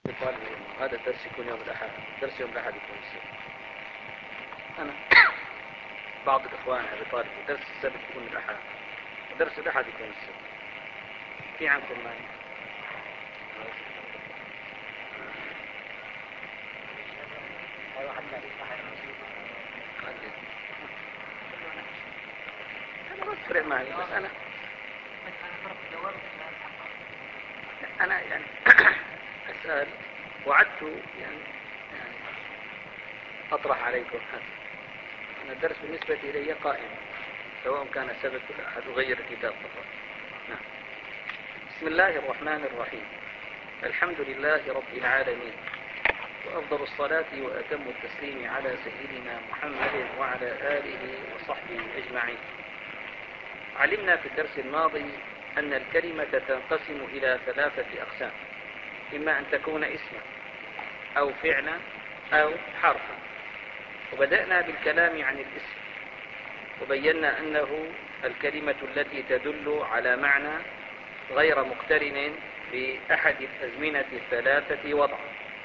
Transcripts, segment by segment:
يقال هذا الدرس يكون يوم الأحد، درس يوم الأحد يكون السبت. أنا بعض الإخوان بيطالبوا درس السبت يكون الأحد ودرس الأحد يكون السبت. في عنكم مانع؟ أنا ما تفرق معي، بس أنا يعني أسأل وعدت يعني أطرح عليكم هذا. أنا الدرس بالنسبة إلي قائم سواء كان سبت ولا أحد، أغير الكتاب فقط. نعم. بسم الله الرحمن الرحيم. الحمد لله رب العالمين، وأفضل الصلاة وأتم التسليم على سيدنا محمد وعلى آله وصحبه أجمعين. علمنا في الدرس الماضي أن الكلمة تنقسم إلى 3 أقسام، إما أن تكون اسما أو فعلا أو حرفا. وبدأنا بالكلام عن الاسم، وبينا أنه الكلمة التي تدل على معنى غير مقترن بأحد الأزمنة 3 وضعا.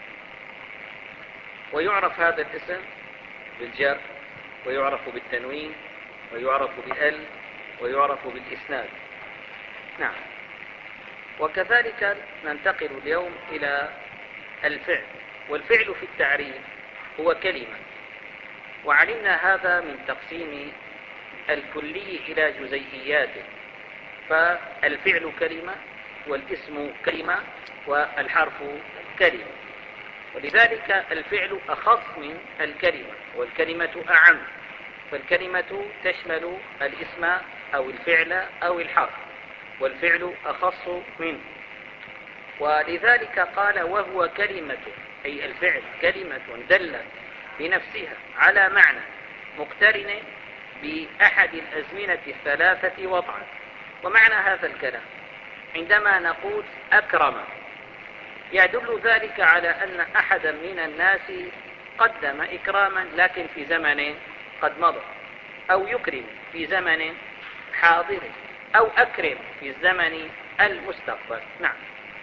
ويعرف هذا الاسم بالجر، ويعرف بالتنوين، ويعرف بأل، ويعرف بالإسناد. نعم. وكذلك ننتقل اليوم إلى الفعل. والفعل في التعريف هو كلمة، وعلمنا هذا من تقسيم الكلي إلى جزيئياته. فالفعل كلمة، والاسم كلمة، والحرف كلمة. ولذلك الفعل أخص من الكلمة، والكلمة أعم، فالكلمة تشمل الاسم أو الفعل أو الحرف، والفعل أخص منه. ولذلك قال وهو كلمة، أي الفعل كلمة دلت بنفسها على معنى مقترن بأحد الأزمنة 3 وضعا. ومعنى هذا الكلام عندما نقول أكرم، يدل ذلك على أن أحدا من الناس قدم إكراما لكن في زمن قد مضى، أو يكرم في زمن حاضر، أو أكرم في الزمن المستقبل. نعم.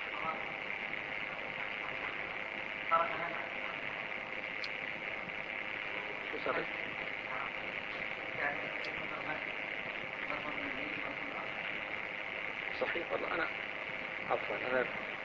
شو صار؟ صحيح والله. أنا عفوا أنا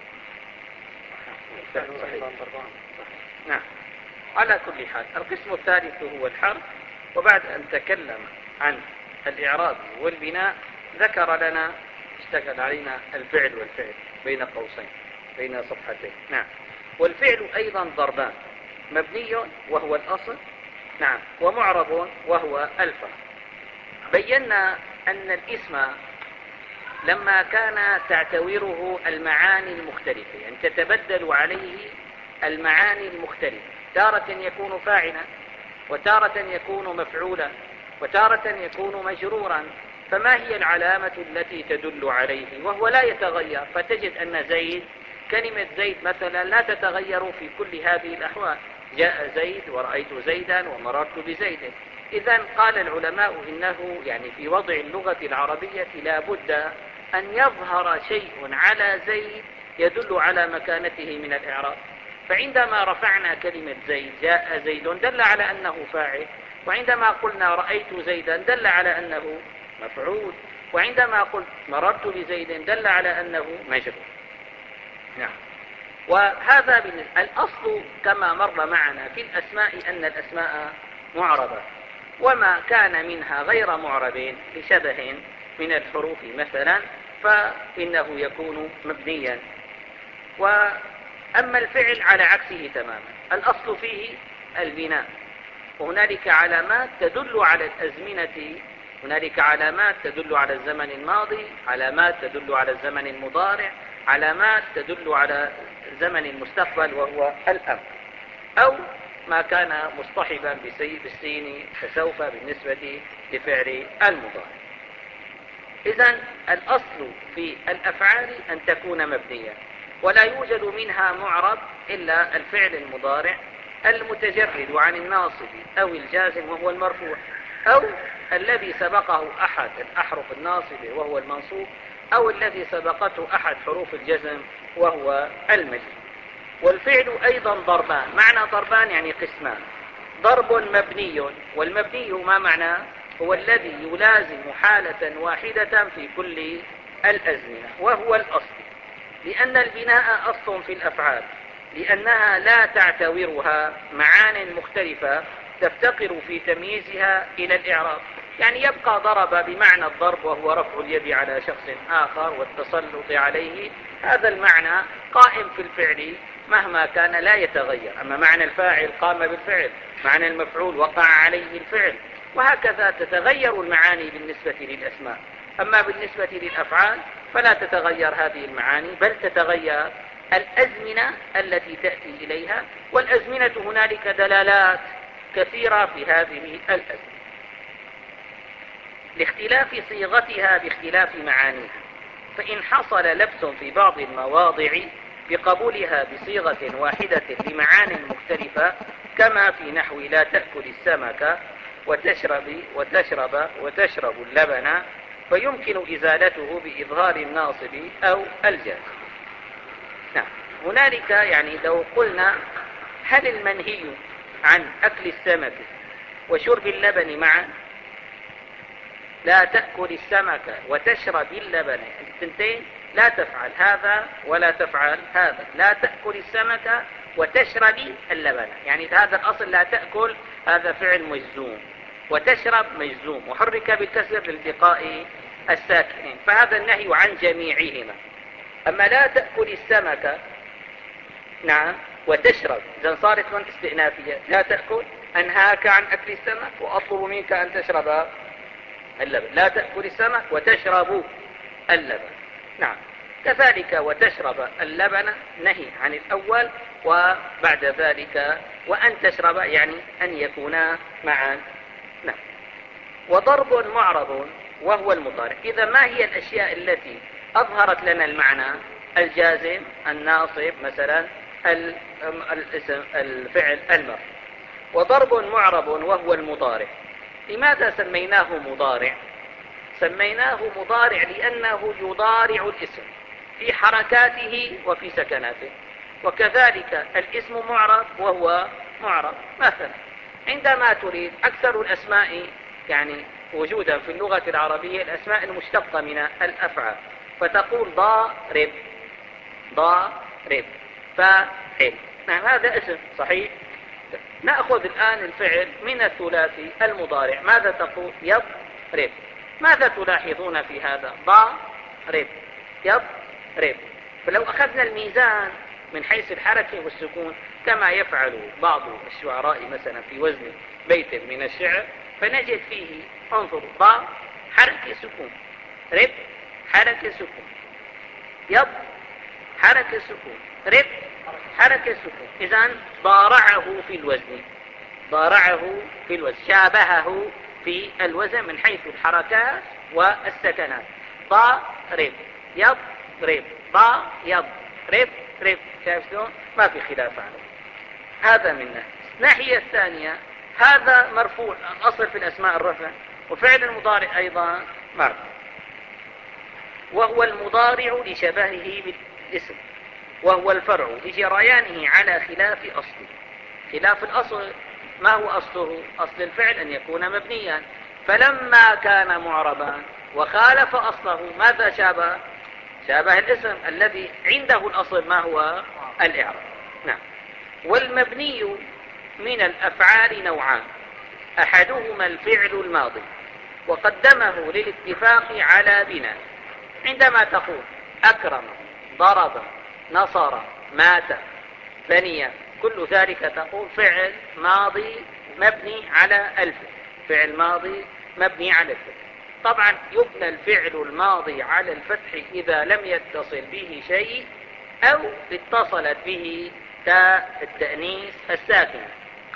صحيح. نعم. على كل حال القسم الثالث هو الحرف. وبعد أن تكلم عن الإعراب والبناء ذكر لنا، اشتغل علينا الفعل والفعل بين قوسين بين صفحتين. نعم. والفعل أيضا ضربان: مبني وهو الأصل، نعم، ومعرب وهو الفرع. بينا أن الاسم لما كان تعتوره المعاني المختلفة، يعني تتبدل عليه المعاني المختلفة، تارة يكون فاعلا، وتارة يكون مفعولا، وتارة يكون مجرورا. فما هي العلامة التي تدل عليه وهو لا يتغير؟ فتجد أن زيد، كلمة زيد مثلا لا تتغير في كل هذه الأحوال. جاء زيد ورأيت زيدا ومررت بزيد. إذن قال العلماء إنه يعني في وضع اللغة العربية لا بد أن يظهر شيء على زيد يدل على مكانته من الإعراب. فعندما رفعنا كلمة زيد، جاء زيد، دل على أنه فاعل. وعندما قلنا رأيت زيدا دل على أنه مفعول. وعندما قلت مررت بزيد دل على أنه مجرور. نعم. وهذا الأصل كما مر معنا في الأسماء أن الأسماء معربة، وما كان منها غير معرب لشبه من الحروف مثلا فإنه يكون مبنيا. وأما الفعل على عكسه تماما، الأصل فيه البناء، وهنالك علامات تدل على الأزمنة، هنالك علامات تدل على الزمن الماضي، علامات تدل على الزمن المضارع، علامات تدل على زمن المستقبل وهو الأمر، أو ما كان مصطحبا بالسين فسوف بالنسبة لفعل المضارع. إذن الأصل في الأفعال أن تكون مبنية، ولا يوجد منها معرب إلا الفعل المضارع المتجرد عن الناصب أو الجازم وهو المرفوع، أو الذي سبقه أحد الأحرف الناصبة وهو المنصوب، أو الذي سبقته أحد حروف الجزم وهو المجزوم. والفعل أيضا ضربان. معنى ضربان يعني قسمان. ضرب مبني، والمبني ما معناه؟ هو الذي يلازم حالة واحدة في كل الأزمنة، وهو الأصل، لأن البناء أصل في الأفعال، لأنها لا تعتورها معان مختلفة تفتقر في تمييزها إلى الإعراب. يعني يبقى ضرب بمعنى الضرب، وهو رفع اليد على شخص آخر والتسلط عليه، هذا المعنى قائم في الفعل مهما كان لا يتغير. أما معنى الفاعل قام بالفعل، معنى المفعول وقع عليه الفعل، وهكذا تتغير المعاني بالنسبة للأسماء. أما بالنسبة للأفعال فلا تتغير هذه المعاني، بل تتغير الأزمنة التي تأتي إليها، والأزمنة هنالك دلالات كثيرة في هذه الأزمنة لاختلاف صيغتها باختلاف معانيها. فإن حصل لبس في بعض المواضع بقبولها بصيغة واحدة لمعان مختلفة، كما في نحو لا تأكل السمك وتشرب اللبن، فيمكن إزالته بإظهار الناصب أو الجازم. نعم، هنالك يعني لو قلنا هل المنهي عن أكل السمك وشرب اللبن معا؟ لا تأكل السمك وتشرب اللبن، الثنتين لا تفعل هذا ولا تفعل هذا. لا تأكل السمك وتشرب اللبن، يعني هذا الأصل لا تأكل، هذا فعل مجزوم، وتشرب مجزوم وحرك بالكسر لالتقاء الساكنين، فهذا النهي عن جميعهما. أما لا تأكل السمك نعم وتشرب، إذن صارت من استئنافية. لا تأكل أنهاك عن أكل السمك وأطلب منك أن تشرب اللبن. لا تأكل السمك وتشرب اللبن. نعم، كذلك وتشرب اللبن نهي عن الأول، وبعد ذلك وأن تشرب يعني أن يكونا معا. نعم. وضرب معرض وهو المضارع. إذا ما هي الأشياء التي أظهرت لنا المعنى؟ الجازم، الناصب مثلا، الاسم، الفعل، المرفوع. وضرب معرب وهو المضارع. لماذا سميناه مضارع؟ سميناه مضارع لأنه يضارع الاسم في حركاته وفي سكناته. وكذلك الاسم معرب وهو معرب. مثلا عندما تريد أكثر الأسماء يعني وجودا في اللغة العربية الأسماء المشتقة من الأفعال، فتقول ضارب، ضارب، فاعل. نعم، هذا اسم صحيح. نأخذ الآن الفعل من الثلاثي المضارع. ماذا تقول؟ يضرب. ماذا تلاحظون في هذا؟ ضارب، يضرب. فلو أخذنا الميزان من حيث الحركة والسكون كما يفعل بعض الشعراء مثلا في وزن بيت من الشعر، فنجد فيه انظروا ضاء حركة سكون، رب حركة سكون، يض حركة سكون، رب حركة سكون. إذن ضارعه في الوزن، ضارعه في الوزن، شابهه في الوزن من حيث الحركات والسكنات. ضارب، يضرب، ضا يض، رب رب. شايف شلون؟ ما في خلاف عنه. هذا من الناحية الثانية هذا مرفوع، الأصل في الأسماء الرفع، وفعل المضارع أيضا مرفوع، وهو المضارع لشبهه بالاسم، وهو الفرع لجريانه على خلاف أصله. خلاف الأصل، ما هو أصله؟ أصل الفعل أن يكون مبنيا، فلما كان معربا وخالف أصله ماذا شابه؟ شابه الاسم الذي عنده الأصل ما هو؟ الإعراب. نعم. والمبني من الأفعال نوعان، أحدهما الفعل الماضي وقدمه للاتفاق على بناء. عندما تقول أكرم، ضرب، نصر، مات، ثني، كل ذلك تقول فعل ماضي مبني على الفتح، فعل ماضي مبني على الفتح. طبعا يبنى الفعل الماضي على الفتح إذا لم يتصل به شيء أو اتصلت به تاء التأنيث الساكنة.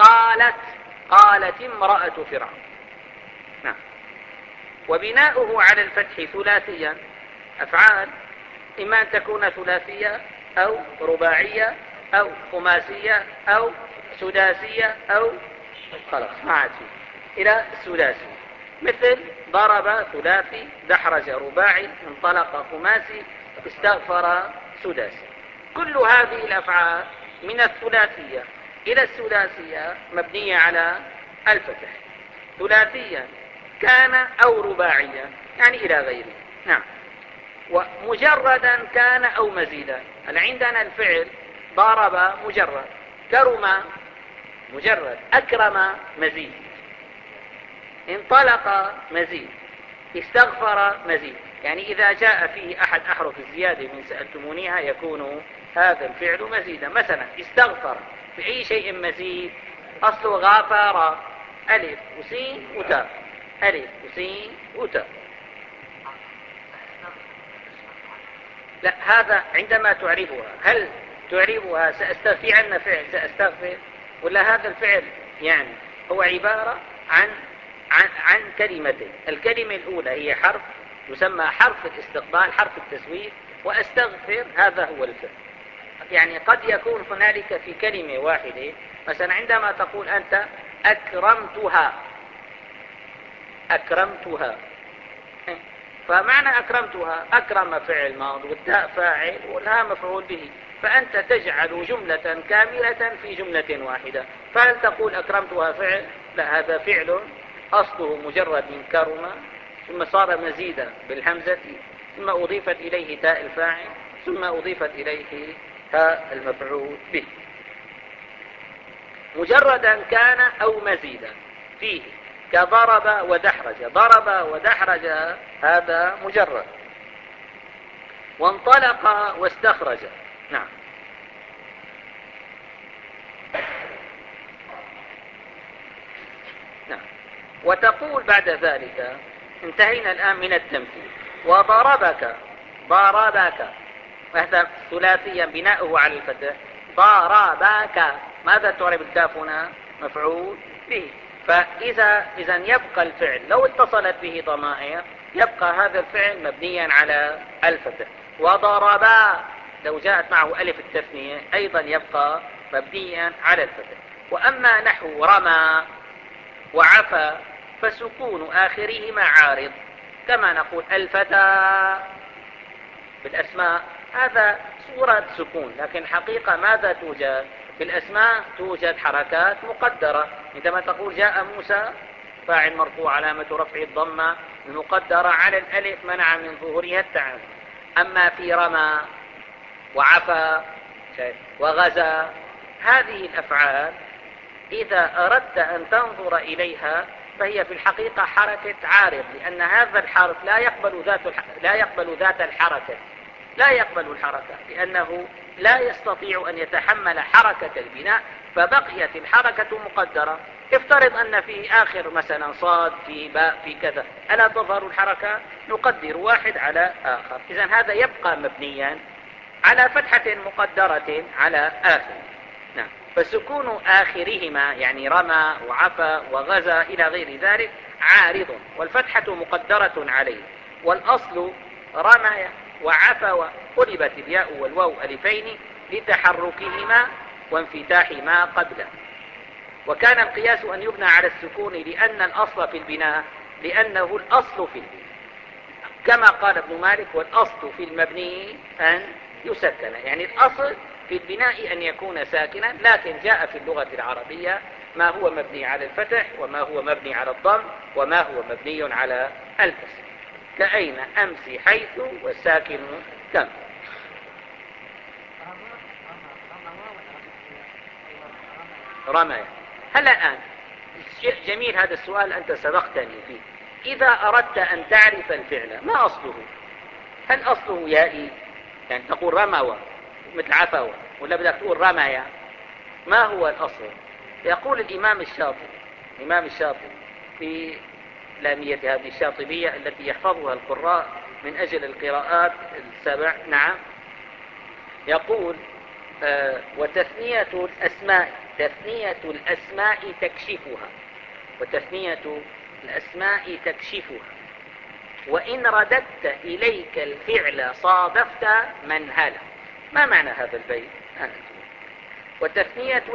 قالت امرأة فرعون. نعم. وبناؤه على الفتح ثلاثيا، أفعال إما أن تكون ثلاثية أو رباعية أو خماسية أو سداسية أو خلاص ما عاد فيه إلى السداسي، مثل ضرب ثلاثي، دحرج رباعي، انطلق خماسي، استغفر سداسي. كل هذه الأفعال من الثلاثية إلى الثلاثية مبنية على الفتح، ثلاثيا كان أو رباعيا يعني إلى غيره. نعم. ومجردا كان أو مزيدا، عندنا الفعل ضرب مجرد، كرم مجرد، أكرم مزيد، انطلق مزيد، استغفر مزيد. يعني إذا جاء فيه أحد أحرف الزيادة من سألتمونيها يكون هذا الفعل مزيدا. مثلا استغفر بأي شيء مزيد؟ أصل غافر، ألف وسين وتاء، ألف وسين وتاء. لا، هذا عندما تعرفها هل تعرفها سأستغفر عنا فعل سأستغفر، ولا هذا الفعل يعني هو عبارة عن كلمتين. الكلمة الأولى هي حرف يسمى حرف الاستقبال، حرف التسويف، وأستغفر هذا هو الفعل. يعني قد يكون هنالك في كلمة واحدة، مثلا عندما تقول أنت أكرمتها، أكرمتها، فمعنى أكرمتها أكرم فعل ماض والتاء فاعل والها مفعول به، فأنت تجعل جملة كاملة في جملة واحدة. فهل تقول أكرمتها فعل؟ لا، هذا فعل أصله مجرد من كرم، ثم صار مزيدا بالهمزة، ثم أضيفت إليه تاء الفاعل، ثم أضيفت إليه تاء المفعول به. مجردا كان أو مزيدا فيه كضرب ودحرج، ضرب ودحرج هذا مجرد. وانطلق واستخرج. نعم. نعم. وتقول بعد ذلك، انتهينا الآن من التمثيل، وضربك، ضربك، وهذا ثلاثيا بناؤه على الفتح، ضربك، ماذا تعرب الكاف هنا؟ مفعول به. فإذا يبقى الفعل لو اتصلت به ضمائر يبقى هذا الفعل مبنيا على الفتح. وضربا لو جاءت معه ألف التثنية أيضا يبقى مبنيا على الفتح. وأما نحو رمى وعفى فسكون آخرهما عارض، كما نقول الفتى بالأسماء، هذا صورة سكون، لكن حقيقة ماذا توجد؟ بالأسماء توجد حركات مقدرة. عندما تقول جاء موسى فاعل مرفوع علامة رفع الضمة المقدرة على الألف منع من ظهورها التعب. أما في رمى وعفى وغزا هذه الأفعال إذا أردت أن تنظر إليها فهي في الحقيقة حركة عارض، لأن هذا الحرف لا يقبل ذات الحركة، لا يقبل الحركة، لأنه لا يستطيع أن يتحمل حركة البناء، فبقيت الحركة مقدرة. افترض أن في آخر مثلا صاد، في باء، في كذا، ألا تظهر الحركة؟ نقدر واحد على آخر. إذن هذا يبقى مبنيا على فتحة مقدرة على آخر. نعم. فسكون آخرهما يعني رمى وعفى وغزا إلى غير ذلك عارض، والفتحة مقدرة عليه. والأصل رمى وعفى قلبت الياء والواو ألفين لتحركهما وانفتاح ما قبله. وكان القياس أن يبنى على السكون لأن الأصل في البناء، لأنه الأصل في البناء، كما قال ابن مالك والأصل في المبني أن يسكن، يعني الأصل في البناء أن يكون ساكنا، لكن جاء في اللغة العربية ما هو مبني على الفتح وما هو مبني على الضم وما هو مبني على الكسر، كأين أمسي حيث والساكن كم. رمى. هلا الآن جميل هذا السؤال، أنت سبقتني فيه. إذا أردت أن تعرف الفعل ما أصله؟ هل أصله يائي يعني تقول رمى مثل عفوا، ولا بدك تقول رمى؟ ما هو الأصل؟ يقول الإمام الشاطبي في لامية هذه الشاطبية التي يحفظها القراء من أجل القراءات السبع. نعم. يقول وتثنية الأسماء تكشفها، وتثنية الأسماء تكشفها، وإن رددت إليك الفعل صادفت منهلا. ما معنى هذا البيت؟ وتثنية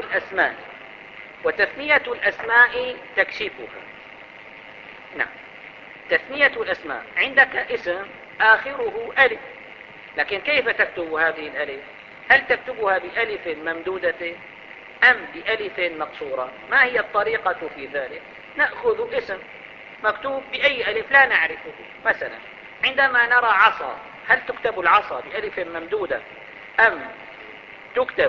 الأسماء تكشفها. نعم. تثنية الأسماء، عندك اسم آخره ألف، لكن كيف تكتب هذه الألف؟ هل تكتبها بألف ممدودة أم بألف مقصورة؟ ما هي الطريقة في ذلك؟ نأخذ اسم مكتوب بأي ألف لا نعرفه. مثلا عندما نرى عصا، هل تكتب العصا بألف ممدودة أم تكتب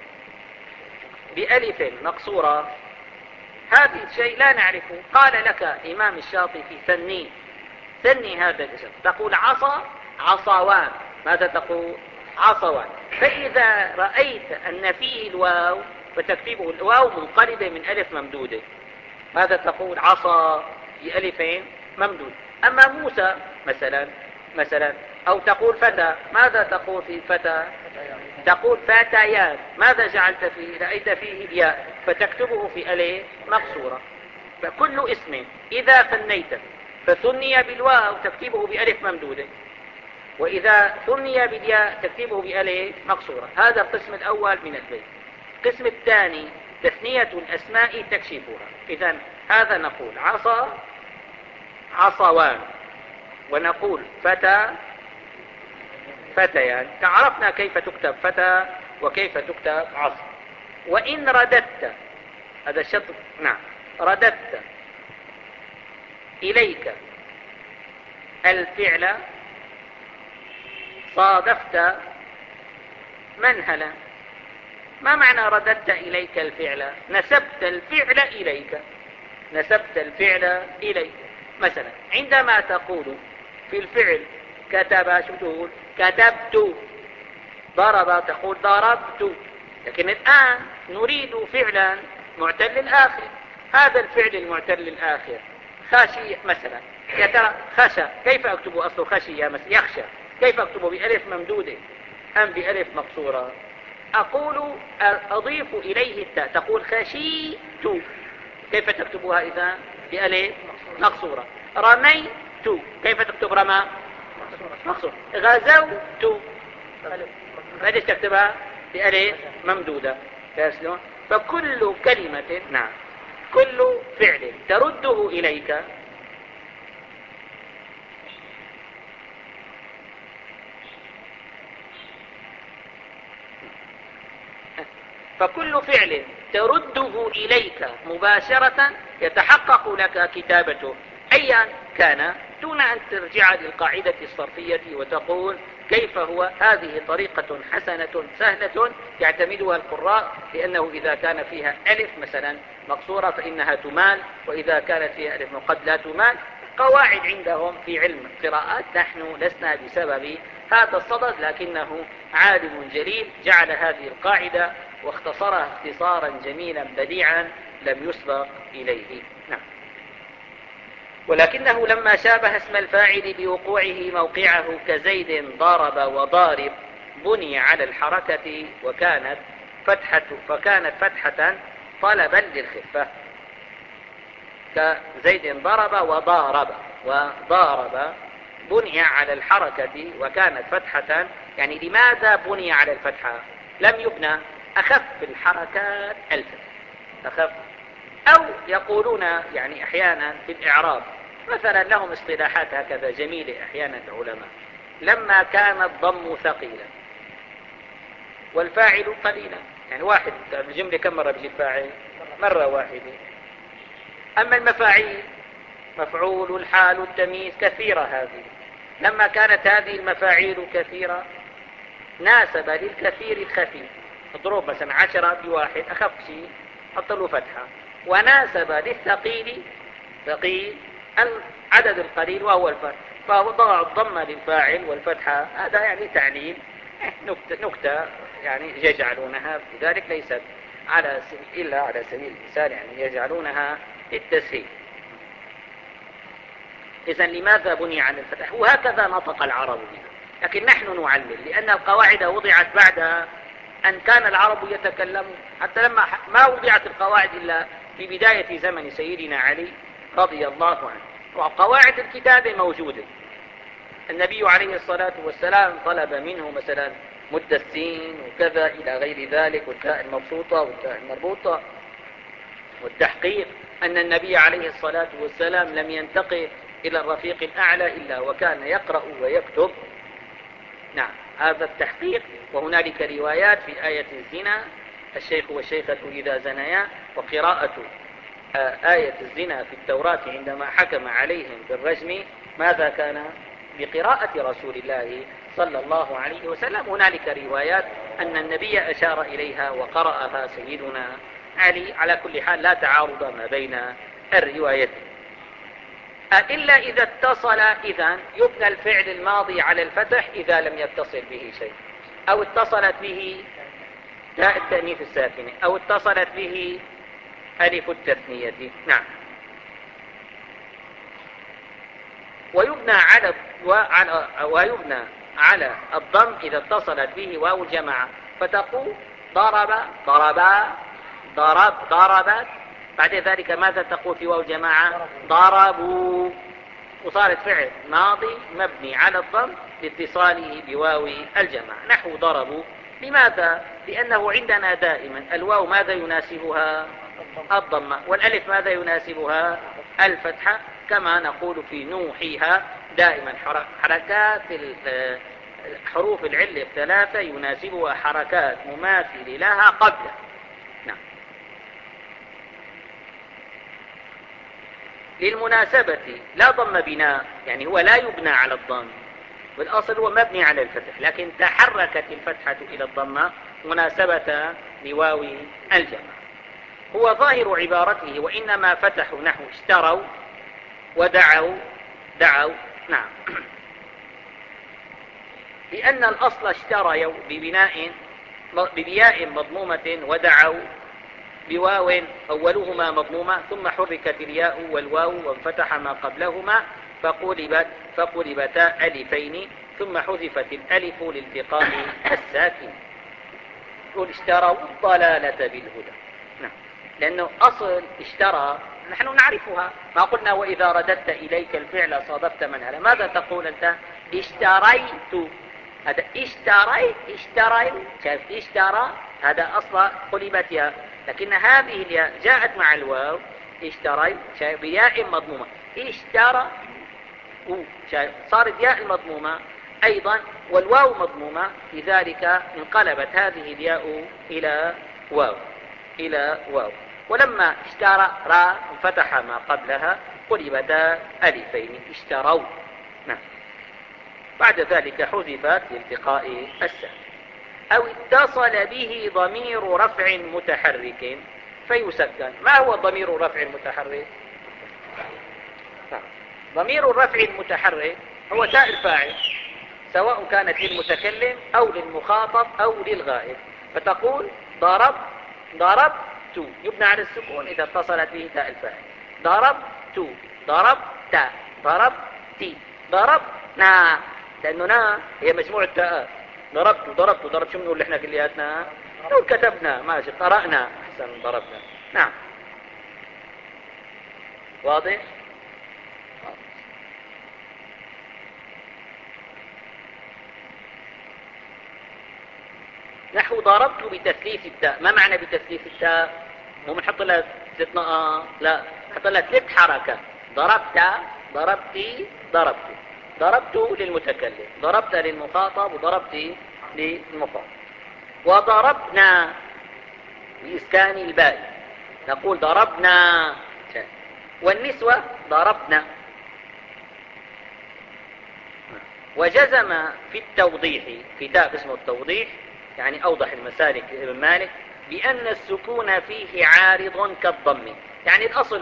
بألف مقصورة؟ هذا الشيء لا نعرفه. قال لك إمام الشاطبي ثني هذا الاسم، تقول عصا عصوان. ماذا تقول؟ عصوان. فإذا رأيت أن فيه الواو فتكتبه الواو منقلبة من ألف ممدودة، ماذا تقول؟ عصا بألفين ممدود. أما موسى مثلا أو تقول فتى، ماذا تقول في فتى؟ تقول فتيان. ماذا جعلت فيه؟ رأيت فيه الياء فتكتبه في ألف مقصورة. فكل اسم إذا ثنيته فثني بالواو تكتبه بألف ممدودة، وإذا ثني بالياء تكتبه بألف مقصورة. هذا القسم الأول من البيت. القسم الثاني تثنية الأسماء تكشفها. إذن هذا نقول عصا عصوان، ونقول فتى فتيان. تعرفنا كيف تكتب فتى وكيف تكتب عصا. وإن رددت، هذا الشطر، نعم، رددت إليك الفعل صادفت منهلا. ما معنى رددت إليك الفعل؟ نسبت الفعل إليك، نسبت الفعل إليك. مثلا عندما تقول في الفعل كتب، شو تقول؟ كتبت. ضرب تقول ضربت. لكن الآن نريد فعلا معتل الآخر. هذا الفعل المعتل الآخر خشي مثلا، يا ترى خشى كيف أكتب أصل خشي؟ يخشى كيف أكتب؟ بألف ممدودة أم بألف مقصورة؟ أقول أضيف إليه التاء، تقول خشيت. كيف تكتبها إذا؟ بألف مقصورة. رميت، كيف تكتب رمى؟ مقصورة. غزوت، ليش تكتبها بألف ممدودة؟ فكل كلمة، نعم، كل فعل ترده إليك فكل فعل ترده إليك مباشرة يتحقق لك كتابته أيا كان، دون أن ترجع للقاعدة الصرفية وتقول كيف هو. هذه طريقة حسنة سهلة يعتمدها القراء، لأنه إذا كان فيها ألف مثلا مقصورة فإنها تمال، وإذا كانت فيها ألف قد لا تمال. قواعد عندهم في علم القراءات. نحن لسنا بسبب هذا الصدد، لكنه عالم جليل جعل هذه القاعدة واختصرها اختصارا جميلا بديعا لم يسبق إليه. نعم. ولكنه لما شابه اسم الفاعل بوقوعه موقعه كزيد ضارب وضارب بني على الحركة فكانت فتحة طلبا للخفة. كزيد ضرب وضارب بني على الحركة وكانت فتحة. يعني لماذا بني على الفتحة؟ لم يبنى، أخف الحركات الفتح، أخف. أو يقولون يعني أحيانا في الإعراب مثلا لهم اصطلاحات هكذا جميلة أحيانا العلماء. لما كان الضم ثقيلا والفاعل قليلا، يعني واحد الجملة كم مرة بيجي الفاعل؟ مرة واحدة. أما المفاعيل مفعول الحال التمييز كثيرة هذه. لما كانت هذه المفاعيل كثيرة ناسب للكثير الخفيف. اضرب مثلا 10 بواحد أخف شيء حط له فتحة، وناسب للثقيل ثقيل العدد القليل وهو الفتح، فوضع الضمة للفاعل والفتحة. هذا يعني تعليل، نكتة يعني يجعلونها بذلك، ليست إلا على سبيل المثال، يعني يجعلونها للتسهيل. إذن لماذا بني عن الفتح؟ وهكذا نطق العرب بها، لكن نحن نعلل لأن القواعد وضعت بعد أن كان العرب يتكلمون. حتى لما ما وضعت القواعد إلا في بداية زمن سيدنا علي رضي الله عنه، وقواعد الكتابة موجودة. النبي عليه الصلاة والسلام طلب منه مثلا مد السين وكذا إلى غير ذلك، والتاء المبسوطة والتاء المربوطة، والتحقيق أن النبي عليه الصلاة والسلام لم ينتقل إلى الرفيق الأعلى إلا وكان يقرأ ويكتب. نعم. هذا التحقيق. وهنالك روايات في آية الزنا: الشيخ والشيخة إذا زنيا، وقراءة آية الزنا في التوراة عندما حكم عليهم بالرجم ماذا كان؟ بقراءة رسول الله صلى الله عليه وسلم. هنالك روايات أن النبي أشار إليها وقرأها سيدنا علي. على كل حال لا تعارض ما بين الروايتين، إلا إذا اتصل. إذن يبنى الفعل الماضي على الفتح إذا لم يتصل به شيء، أو اتصلت به تاء التأنيث الساكنة، أو اتصلت به ألف التثنية. نعم. ويبنى على الضم إذا اتصلت به واو الجماعة، فتقول ضرب ضربا، ضربت. بعد ذلك ماذا تقول في واو الجماعة؟ ضربوا. وصارت فعل ماضي مبني على الضم لاتصاله بواو الجماعة، نحو ضربوا. لماذا؟ لأنه عندنا دائما الواو ماذا يناسبها؟ الضمة، والألف ماذا يناسبها؟ الفتحة. كما نقول في نوحيها دائما حركات حروف العلة الثلاثة يناسبها حركات مماثلة لها قبل. نعم. للمناسبة لا ضم بناء، يعني هو لا يبنى على الضم، والأصل هو مبني على الفتح، لكن تحركت الفتحة إلى الضمة مناسبة لواو الجمع. هو ظاهر عبارته وإنما فتحوا نحو اشتروا ودعوا دعوا. نعم. لأن الأصل اشترى ببياء مضمومة، ودعوا بواو أولهما مضمومة، ثم حركت الياء والواو وانفتح ما قبلهما فقلبتا ألفين، ثم حذفت الألف لالتقاء الساكن. قل اشتروا الضلالة بالهدى. نعم. لأنه أصل اشترى نحن نعرفها، ما قلنا وإذا رددت إليك الفعل صادفت من هذا، ماذا تقول أنت؟ اشتريت. هذا اشتري شايف اشترى، هذا أصلا قلبت ياء، لكن هذه الياء جاءت مع الواو اشتري شايف بياء مضمومة، اشترى شايف صارت ياء المضمومة أيضا والواو مضمومة، لذلك انقلبت هذه الياء إلى واو. ولما اشترى را انفتح ما قبلها قلبتا ألفين اشتروا. نعم. بعد ذلك حذفت لالتقاء الساكن. أو اتصل به ضمير رفع متحرك فيسكن. ما هو ضمير رفع متحرك؟ ضمير الرفع المتحرك هو تاء الفاعل، سواء كانت للمتكلم أو للمخاطب أو للغائب. فتقول ضربت يبنى على السكون إذا اتصلت به تاء الفاعل. ضربت ضربنا، لأنه نا هي مجموعة تاءات. ضربت شو بنقول احنا كلياتنا؟ نقول كتبنا، ماشي، قرأنا أحسن ضربنا. نعم. واضح؟ نحو ضربت بتثليث التاء. ما معنى بتثليث التاء؟ مو بنحط لها 3 نقط، لا، نحط لها 3 حركات. ضربتي ضربت للمتكلم، ضربت للمخاطب، وضربت للمخاطب. وضربنا بإسكان الباء، نقول ضربنا. والنسوة ضربنا. وجزم في التوضيح، كتاب اسمه التوضيح يعني أوضح المسالك لابن مالك، بأن السكون فيه عارض كالضم. يعني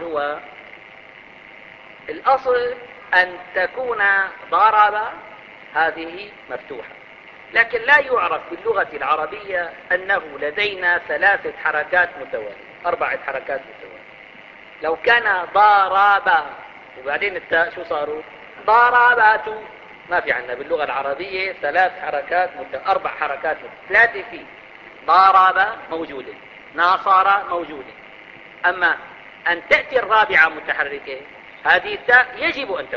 الأصل أن تكون ضرب هذه مفتوحة، لكن لا يعرف باللغة العربية أنه لدينا 3 حركات متوالية، 4 حركات متوالية. لو كان ضرب وبعدين التاء شو صاروا؟ ضربات. ما في عندنا باللغة العربية 3 حركات 4 حركات 3 فيه. ضرب موجودة، ناصر موجودة. أما أن تأتي الرابعة متحركة، هذه التاء يجب أن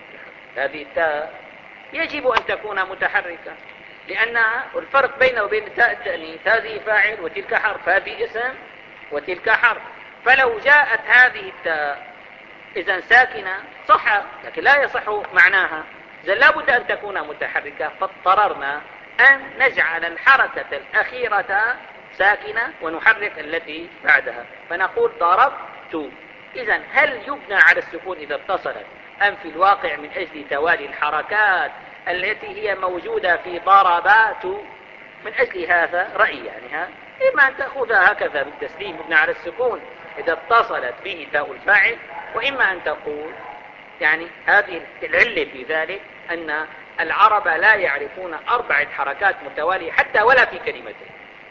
تكون متحركة، لأن الفرق بينه وبين تاء التأنيث، هذه فاعل وتلك حرف، هذه اسم وتلك حرف. فلو جاءت هذه التاء إذا ساكنة صح، لكن لا يصح معناها، إذا لا بد أن تكون متحركة، فاضطررنا أن نجعل الحركة الأخيرة ساكنة ونحرك التي بعدها، فنقول ضربت. إذن هل يبنى على السكون إذا اتصلت، أم في الواقع من أجل توالي الحركات التي هي موجودة في ضربات؟ من أجل هذا رأي يعني إما أن تأخذها هكذا بالتسليم يبنى على السكون إذا اتصلت به تاء الفاعل، وإما أن تقول يعني هذه العلة في ذلك أن العرب لا يعرفون 4 حركات متوالية حتى ولا في كلمتين.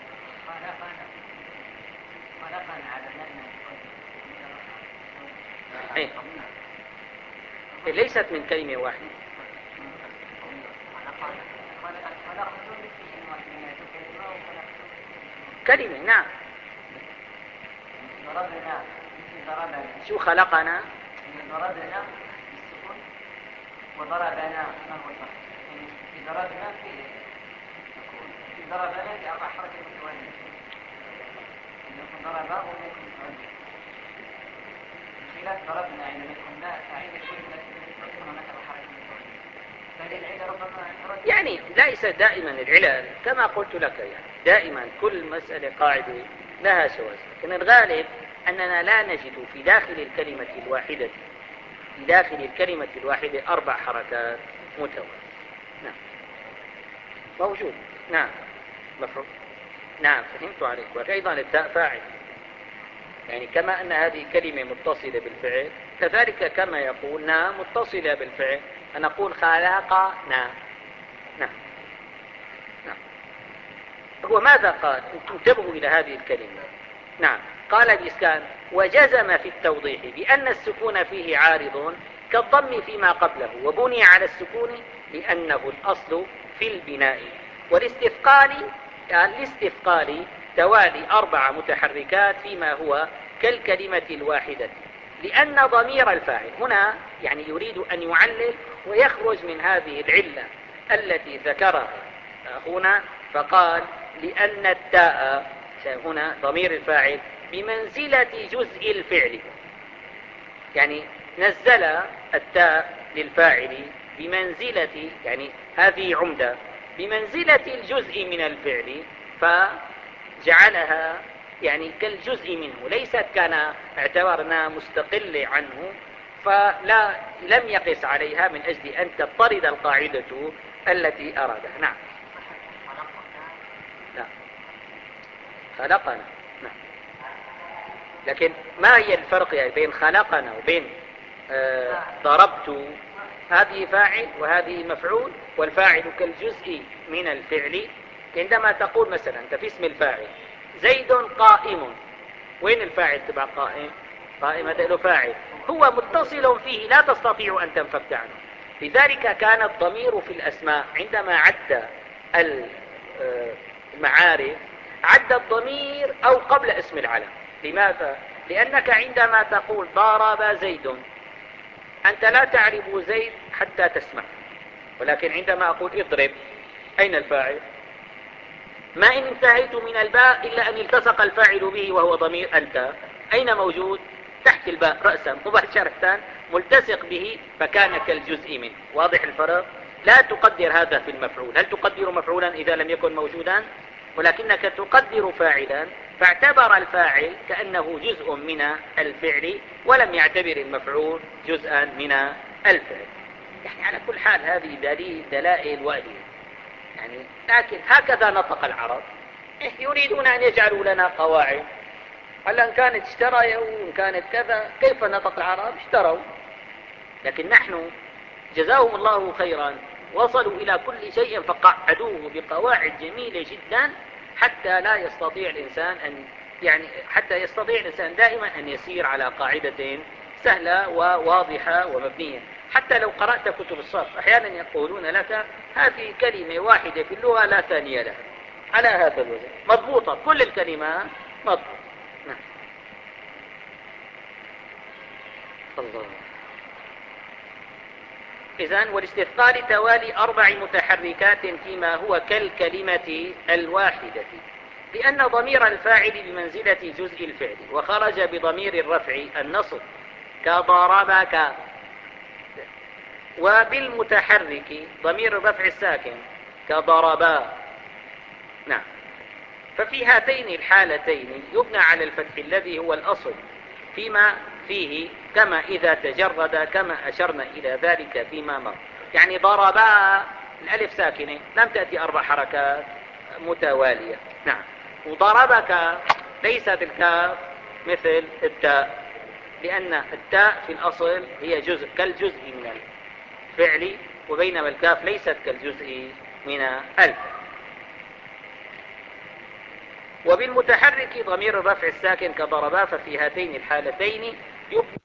إيه؟ ليست من كلمة واحدة. كلمة نعم. شو خلقنا؟ ضربنا بالسكون وضربنا ما هو الفرق؟ يعني في ضربنا في ضربنا في 4 حركات متوالية، يكون ضربا ولا يكون متوالية، خلاف ضربنا عندما يكون لا فاعل شيء لكن هناك الحركة متوالية، فهذه العلة ربما يعني ليس دائما العلل كما قلت لك، يعني دائما كل مسألة قاعدة لها شواذ، لكن الغالب أننا لا نجد في داخل الكلمة الواحدة 4 حركات متوالية. نعم موجود. نعم مفهوم. نعم فهمت عليك. وأيضا التاء فاعل، يعني كما أن هذه كلمة متصلة بالفعل كذلك كما يقول نعم متصلة بالفعل فنقول خلقنا. نعم. نعم. هو ماذا قال؟ انتبهوا إلى هذه الكلمة. نعم قال بإسكان وجزم في التوضيح بأن السكون فيه عارض كالضم فيما قبله وبني على السكون لأنه الأصل في البناء، والاستثقال توالي 4 متحركات فيما هو كالكلمة الواحدة، لأن ضمير الفاعل هنا يعني يريد أن يعلل ويخرج من هذه العلة التي ذكرها هنا، فقال لأن التاء هنا ضمير الفاعل بمنزلة جزء الفعل، يعني نزل التاء للفاعل بمنزلة، يعني هذه عمدة بمنزلة الجزء من الفعل، فجعلها يعني كالجزء منه، ليست كان اعتبرنا مستقل عنه، فلا لم يقس عليها من أجل أن تضطرد القاعدة التي أرادها. نعم. لا خلقنا. نعم. لكن ما هي الفرق يعني بين خلقنا وبين ضربت؟ هذه فاعل وهذه مفعول، والفاعل كالجزء من الفعل. عندما تقول مثلا انت في اسم الفاعل زيد قائم، وين الفاعل تبع قائم؟ قائم هذا له فاعل هو متصل فيه لا تستطيع أن تنفك عنه، لذلك كان الضمير في الأسماء عندما عد المعارف عد الضمير أو قبل اسم العلم. لماذا؟ لأنك عندما تقول ضرب زيد أنت لا تعرف زيد حتى تسمع، ولكن عندما أقول اضرب أين الفاعل؟ ما إن انتهيت من الباء إلا أن التصق الفاعل به وهو ضمير أنت، أين موجود؟ تحت الباء رأسا مباشرة ملتصق به، فكان كالجزء منه. واضح الفرق؟ لا تقدر هذا في المفعول. هل تقدر مفعولا إذا لم يكن موجودا؟ ولكنك تقدر فاعلا، فاعتبر الفاعل كأنه جزء من الفعل ولم يعتبر المفعول جزءا من الفعل. يعني على كل حال هذه دلائل وأدلة يعني، لكن هكذا نطق العرب. يريدون أن يجعلوا لنا قواعد، هلا إن كانت اشتروا وإن كانت كذا، كيف نطق العرب؟ اشتروا. لكن نحن جزاهم الله خيرا وصلوا إلى كل شيء فقعدوه بقواعد جميلة جدا حتى لا يستطيع الإنسان حتى يستطيع الإنسان دائما أن يسير على قاعدة سهلة وواضحة ومبنية. حتى لو قرأت كتب الصرف أحيانا يقولون لك هذه كلمة واحدة في اللغة لا ثانية لها، على هذا الوزن مضبوطة، كل الكلمات مضبوطة. نعم. الله. إذن والاستثقال توالي 4 متحركات فيما هو كالكلمة الواحدة، لأن ضمير الفاعل بمنزلة جزء الفعل، وخرج بضمير الرفع النصب كضربك، وبالمتحرك ضمير الرفع الساكن كضربا. نعم. ففي هاتين الحالتين يبنى على الفتح الذي هو الأصل فيما فيه، كما إذا تجرد، كما أشرنا إلى ذلك فيما مر. يعني ضربا الألف ساكنة لم تأتي 4 حركات متوالية. نعم. وضربك ليست الكاف مثل التاء، لأن التاء في الأصل هي جزء كالجزء من الفعل، وبينما الكاف ليست كالجزء من الفعل. وبالمتحرك ضمير الرفع الساكن كضربا، ففي هاتين الحالتين يبنى